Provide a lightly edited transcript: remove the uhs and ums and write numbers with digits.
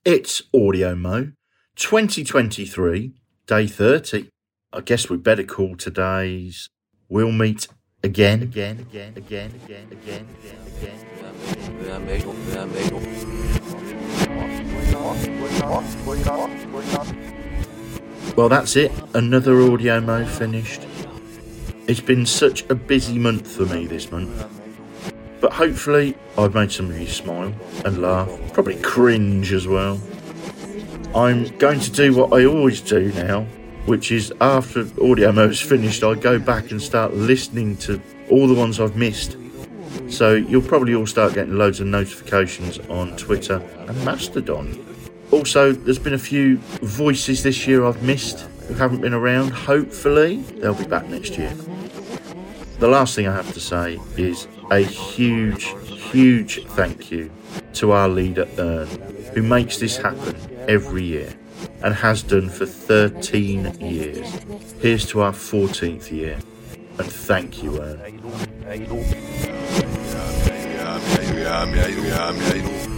It's Audio Mo 2023, day 30. I guess we better call today's We'll Meet Again. Well, that's it. Another Audio Mo finished. It's been such a busy month for me this month. But hopefully I've made some of you smile and laugh, probably cringe as well. I'm going to do what I always do now, which is after Audio Mo's finished, I go back and start listening to all the ones I've missed. So you'll probably all start getting loads of notifications on Twitter and Mastodon. Also, there's been a few voices this year I've missed who haven't been around. Hopefully they'll be back next year. The last thing I have to say is a huge thank you to our leader Ern, who makes this happen every year and has done for 13 years. Here's to our 14th year, and thank you, Ern.